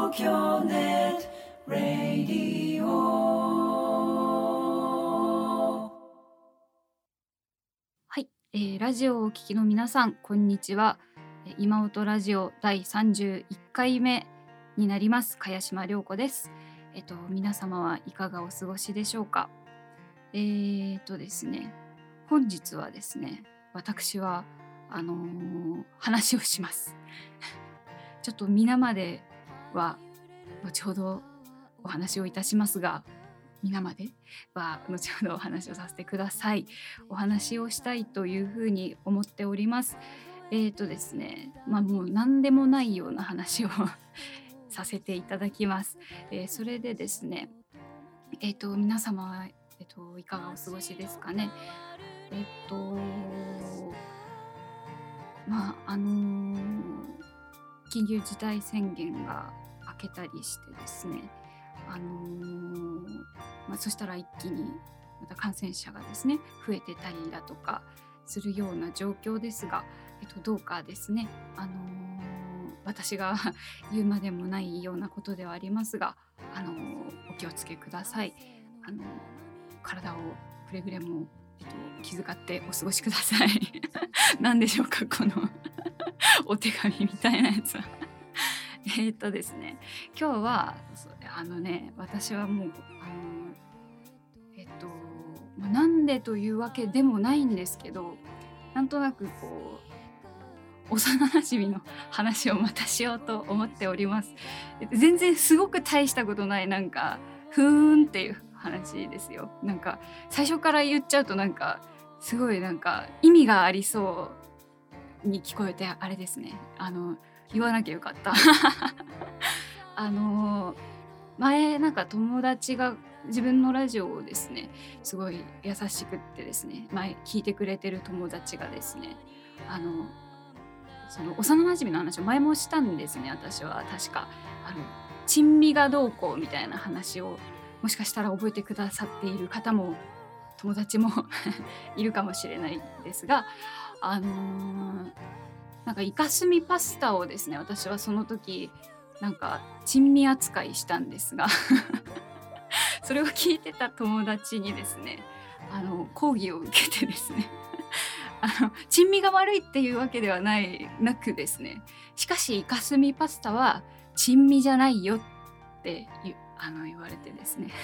京ネットラディオ。 はい、ラジオをお聞きの皆さん、こんにちは。今音ラジオ第31回目になります。茅島涼子です。皆様はいかがお過ごしでしょうか。ですね、本日はですね、私は話をします。ちょっと皆までは後ほどお話をいたしますが、皆までは後ほどお話をさせてください。お話をしたいというふうに思っております。ですね、もう何でもないような話をさせていただきます。それでですね、皆様は、いかがお過ごしですかね。えっとまあ緊急事態宣言が明けたりしてですね、そしたら一気にまた感染者がですね増えてたりだとかするような状況ですが、どうかですね、私が言うまでもないようなことではありますが、お気をつけください。体をくれぐれも、気遣ってお過ごしください。何でしょうかこのお手紙みたいなやつは。ですね、今日は私はもうなんでというわけでもないんですけど、なんとなくこう幼馴染の話をまたしようと思っております。全然すごく大したことない、なんかふーんっていう話ですよ。なんか最初から言っちゃうとなんかすごいなんか意味がありそうに聞こえてあれですね。言わなきゃよかった。前なんか友達が自分のラジオをですねすごい優しくってですね、前聞いてくれてる友達がですね、その幼馴染の話を前もしたんですね。私は確か珍味がどうこうみたいな話をもしかしたら覚えてくださっている方も友達もいるかもしれないですが、なんかイカスミパスタをですね、私はその時なんか珍味扱いしたんですがそれを聞いてた友達にですね、講義を受けてですね珍味が悪いっていうわけではなくですね、しかしイカスミパスタは珍味じゃないよって言われてですね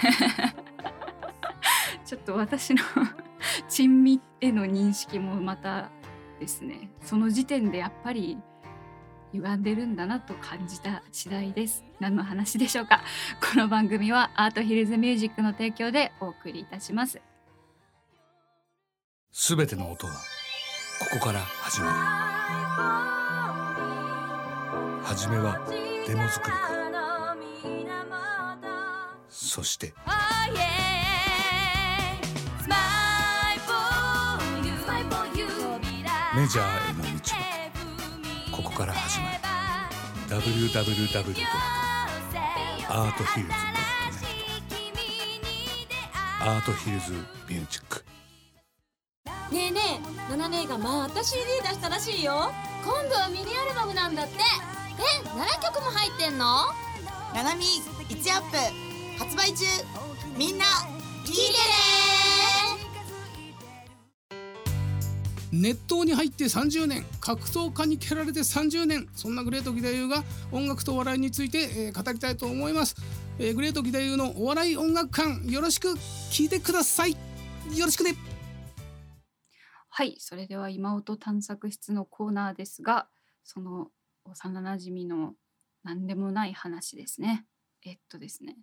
ちょっと私の珍味への認識もまたですね、その時点でやっぱり歪んでるんだなと感じた次第です。何の話でしょうか。この番組はアートヒルズミュージックの提供でお送りいたします。 すべての音はここから始まる。はじめはデモ作りから、そしてメジャーへの道もここから始まる。 www.arthillsnet アートヒルズミュージック。 ねえねえ、ナナ姉がまた CD 出したらしいよ。今度はミニアルバムなんだって。7曲も入ってんの？ ナナミ1アップ発売中。みんな聞いてね。 熱湯に入って30年、格闘家に蹴られて30年、そんなグレート義太夫が音楽とお笑いについて、語りたいと思います。グレート義太夫のお笑い音楽館、よろしく聞いてください。よろしくね。 はい、それでは今音探索室のコーナーですが、その幼なじみの何でもない話ですね。ですね、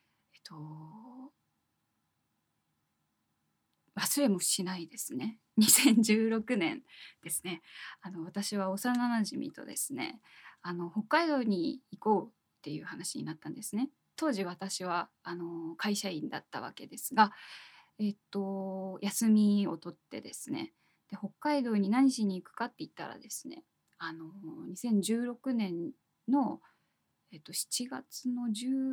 忘れもしないですね。2016年ですね。私は幼なじみとですね、北海道に行こうっていう話になったんですね。当時私は会社員だったわけですが、休みを取ってですね、で北海道に何しに行くかって言ったらですね、2016年の、7月の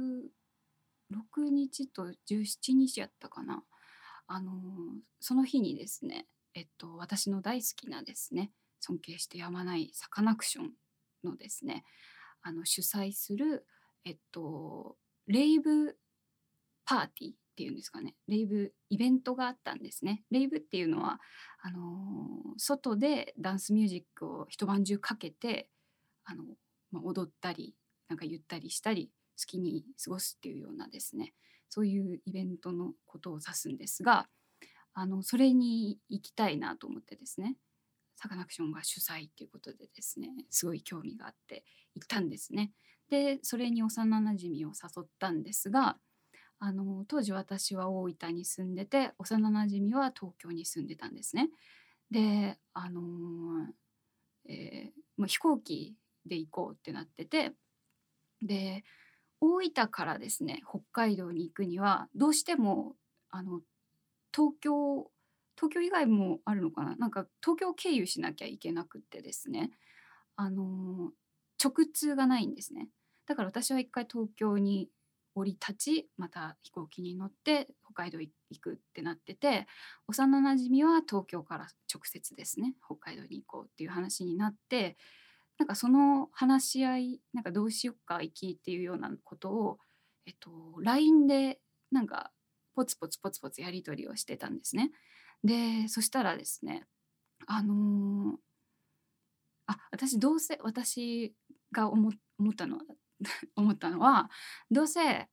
16日と17日やったかな、その日にですね、私の大好きなですね、尊敬してやまないサカナクションのですね、主催する、 レイブパーティーっていうんですかね、レイブイベントがあったんですね。レイブっていうのは外でダンスミュージックを一晩中かけて踊ったりなんかゆったりしたり好きに過ごすっていうようなですね、そういうイベントのことを指すんですが、それに行きたいなと思ってですね、サカナクションが主催っていうことでですね、すごい興味があって行ったんですね。でそれに幼なじみを誘ったんですが、当時私は大分に住んでて、幼なじみは東京に住んでたんですね。でもう飛行機で行こうってなってて、で大分からですね北海道に行くにはどうしても東京以外もあるのかな、なんか東京を経由しなきゃいけなくってですね、直通がないんですね。だから私は一回東京に降り立ち、また飛行機に乗って北海道行くってなってて、幼なじみは東京から直接ですね北海道に行こうっていう話になって、なんかその話し合い、なんかどうしよっか行きっていうようなことを、LINE でなんかポツポツやり取りをしてたんですね。でそしたらですね、私が思ったのはどうせ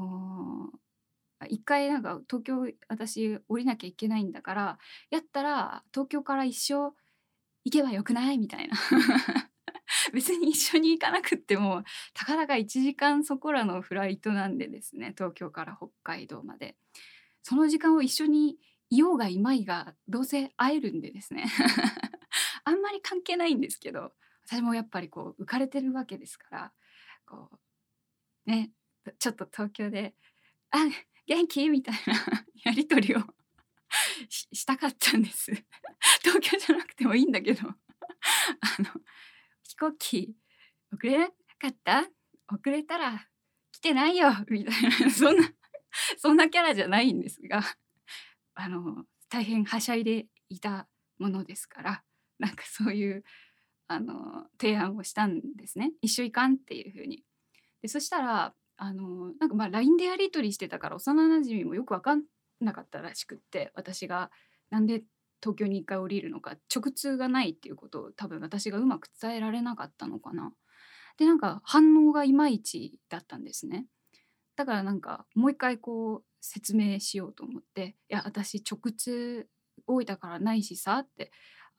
一回なんか東京私降りなきゃいけないんだから、やったら東京から一緒行けばよくないみたいな別に一緒に行かなくってもたかだか1時間そこらのフライトなんでですね、東京から北海道までその時間を一緒にいようがいまいがどうせ会えるんでですねあんまり関係ないんですけど、私もやっぱりこう浮かれてるわけですから、こうねちょっと東京で「あ元気?」みたいなやり取りをしたかったんです東京じゃなくてもいいんだけど飛行機遅れなかった？遅れたら来てないよみたいなそんなキャラじゃないんですが、大変はしゃいでいたものですから、なんかそういう提案をしたんですね。一緒行かんっていう風に。でそしたらなんかまあ LINE でやり取りしてたから幼なじみもよく分かんなかったらしくって、私がなんで東京に一回降りるのか、直通がないっていうことを多分私がうまく伝えられなかったのかな。でなんか反応がいまいちだったんですね。だからなんかもう一回こう説明しようと思って、いや私直通大分からないしさって、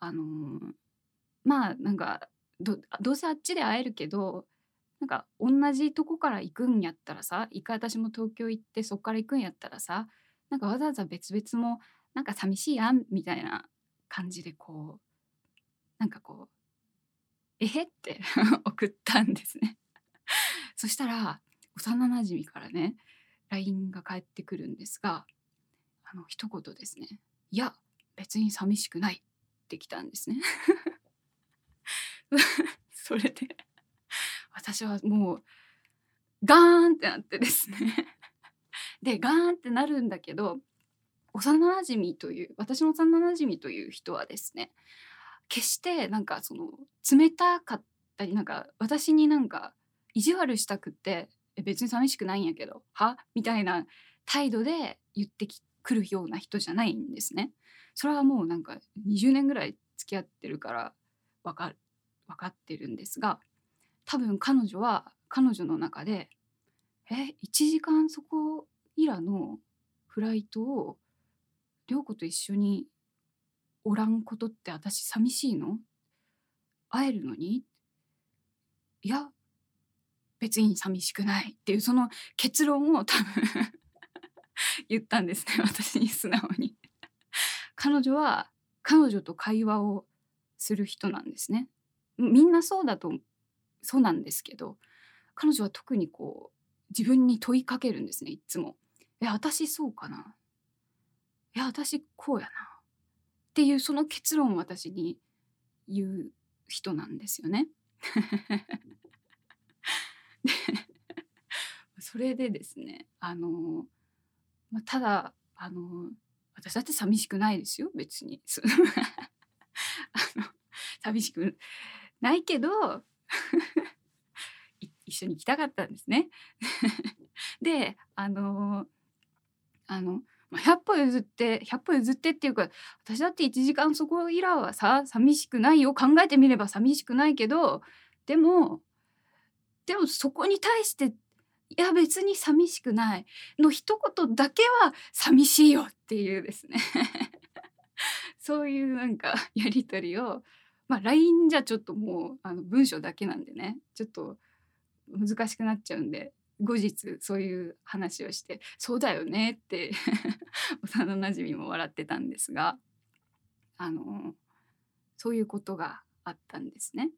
まあなんかどうせあっちで会えるけど、なんか同じとこから行くんやったらさ、一回私も東京行ってそっから行くんやったらさ、なんかわざわざ別々もなんか寂しいやんみたいな感じでこうなんかこうえへって送ったんですね。そしたら幼なじみからね LINE が返ってくるんですが、一言ですね、いや別に寂しくないってきたんですねそれで私はもうガーンってなってですねでガーンってなるんだけど、私の幼なじみという人はですね、決してなんかその冷たかったり、なんか私になんか意地悪したくって別に寂しくないんやけどはみたいな態度で言ってくるような人じゃないんですね。それはもうなんか20年ぐらい付き合ってるから分かってるんですが、多分彼女の中で1時間そこいらのフライトを涼子と一緒におらんことって私寂しいの？会えるのに？いや別に寂しくないっていうその結論を多分言ったんですね、私に素直に彼女は彼女と会話をする人なんですね。みんなそうなんですけど、彼女は特にこう自分に問いかけるんですね、いつも。私そうかな、私こうやなっていうその結論を私に言う人なんですよねでそれでですねただ私だって寂しくないですよ別に寂しくないけど一緒に行きたかったんですね。で100歩譲ってっていうか、私だって1時間そこいらはさ寂しくないよ。考えてみれば寂しくないけど、でもそこに対していや別に寂しくないの一言だけは寂しいよっていうですねそういうなんかやり取りを、LINE じゃちょっともう文章だけなんでね、ちょっと難しくなっちゃうんで、後日そういう話をしてそうだよねって幼なじみも笑ってたんですが、そういうことがあったんですね。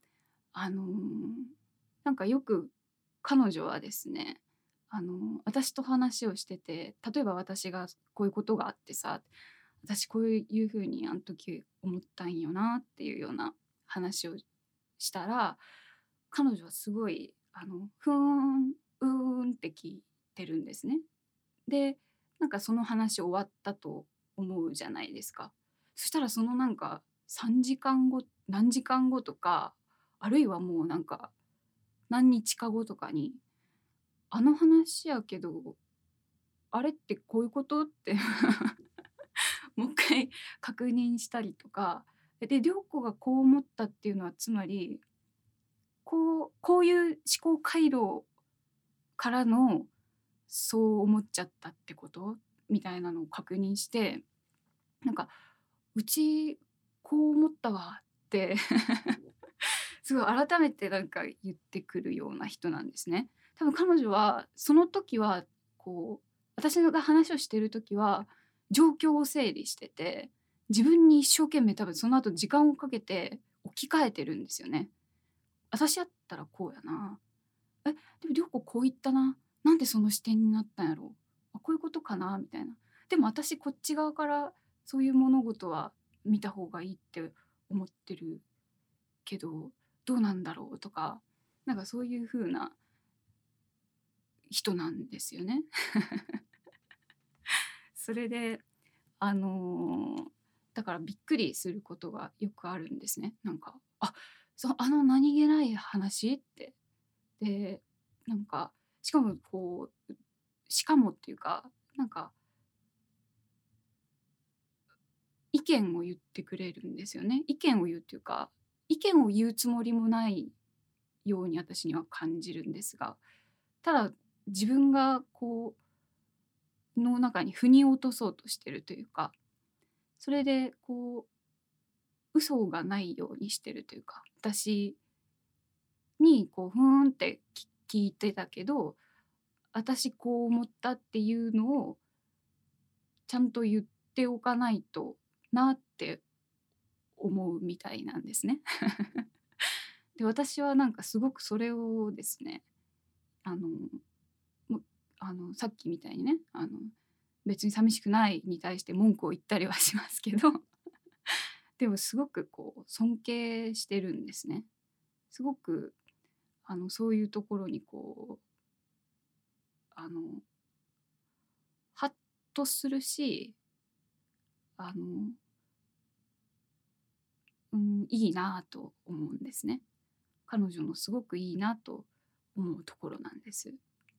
なんかよく彼女はですね、私と話をしてて、例えば私がこういうことがあってさ、私こういうふうにあの時思ったんよなっていうような話をしたら、彼女はすごいふーんうーんって聞いてるんですね。でなんかその話終わったと思うじゃないですか。そしたらそのなんか3時間後何時間後とか、あるいはもうなんか何日か後とかに、あの話やけどあれってこういうことってもう一回確認したりとかで、涼子がこう思ったっていうのはつまりこういう思考回路からのそう思っちゃったってことみたいなのを確認して、なんかうちこう思ったわってすごい改めてなんか言ってくるような人なんですね。多分彼女はその時はこう私が話をしてる時は状況を整理してて、自分に一生懸命多分その後時間をかけて置き換えてるんですよね。私やったらこうやな、でも涼子こう言ったな、なんでその視点になったんやろ、こういうことかなみたいな。でも私こっち側からそういう物事は見た方がいいって思ってるけどどうなんだろうとか、なんかそういう風な人なんですよね。それでだからびっくりすることがよくあるんですね。なんか何気ない話って。でなんかしかもっていうか、なんか意見を言ってくれるんですよね。意見を言うっていうか、意見を言うつもりもないように私には感じるんですが、ただ自分がの中に腑に落とそうとしてるというか、それで嘘がないようにしてるというか、私にふーんって聞いてたけど私こう思ったっていうのをちゃんと言っておかないとなって思うみたいなんですね。で私はなんかすごくそれをですね、さっきみたいにね、別に寂しくないに対して文句を言ったりはしますけどでもすごく尊敬してるんですね。すごくそういうところにハッとするし、いいなと思うんですね。彼女のすごくいいなと思うところなんです。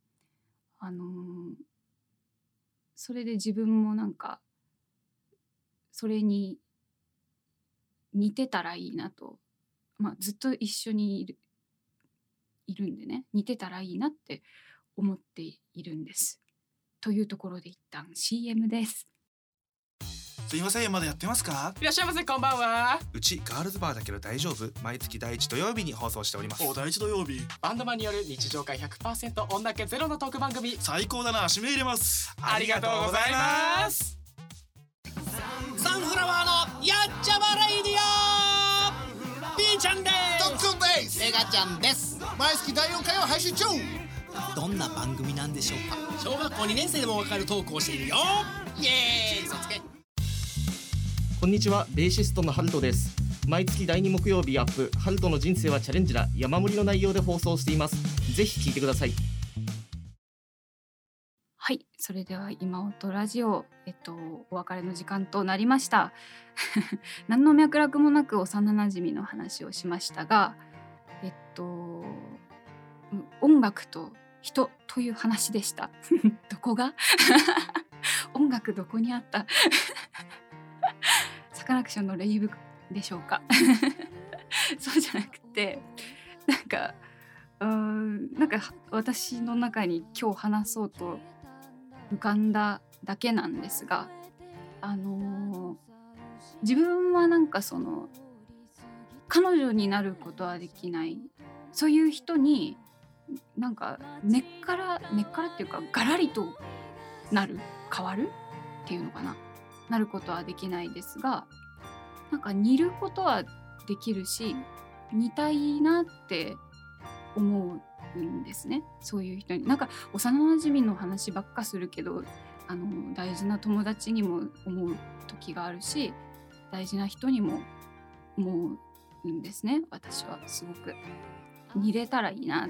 それで自分もなんかそれに似てたらいいなと、ずっと一緒にいるんでね、似てたらいいなって思っているんです。というところで一旦 CM です。 すいません、まだやってますか？ いらっしゃいませ、こんばんは。 うちガールズバーだけど大丈夫？毎月第1土曜日に放送しております。 第1土曜日、バンドマンによる日常会 100% 女気ゼロのトーク番組。 最高だな、指名入れます。 ありがとうございます。 サンフラワーのやっちゃまレイディオ、ピーちゃんです。 トッツンです。 メガちゃんです。 毎月第4回を配信中。 どんな番組なんでしょうか？小学校2年生でもわかるトークをしているよ。イエーイ、そつけ。 こんにちは、ベーシストのハルトです。毎月第2木曜日アップ、ハルトの人生はチャレンジだ、山盛りの内容で放送しています。ぜひ聞いてください。 はい、それでは今音ラジオ、お別れの時間となりました何の脈絡もなく幼なじみの話をしましたが、 音楽と人という話でしたどこが音楽どこにあったサカナクションのレイブでしょうかそうじゃなくて、なんか私の中に今日話そうと浮かんだだけなんですが、自分はなんかその彼女になることはできない、そういう人になんか根っからっていうかガラリと変わるっていうのかな、なることはできないですが、なんか似ることはできるし似たいなって思うんですね。そういう人になんか幼馴染の話ばっかするけど、大事な友達にも思う時があるし、大事な人にも思うんですね。私はすごく似れたらいいなって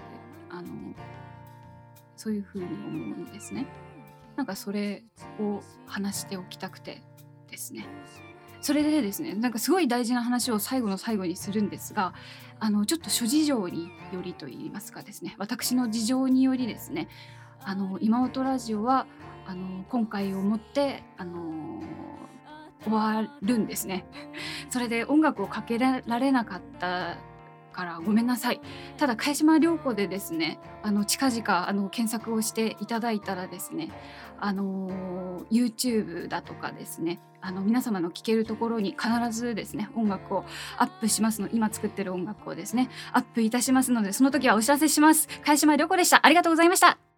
そういう風に思うんですね。なんかそれを話しておきたくてですね。それでですね、なんかすごい大事な話を最後の最後にするんですが、ちょっと諸事情によりといいますかですね、私の事情によりですね、今音ラジオは今回をもって終わるんですね。それで音楽をかけられなかったからごめんなさい。ただ茅島涼子でですね、近々検索をしていただいたらですね、YouTube だとかですね、皆様の聴けるところに必ずですね音楽をアップしますの、今作ってる音楽をですねアップいたしますので、その時はお知らせします。茅島涼子でした。ありがとうございました。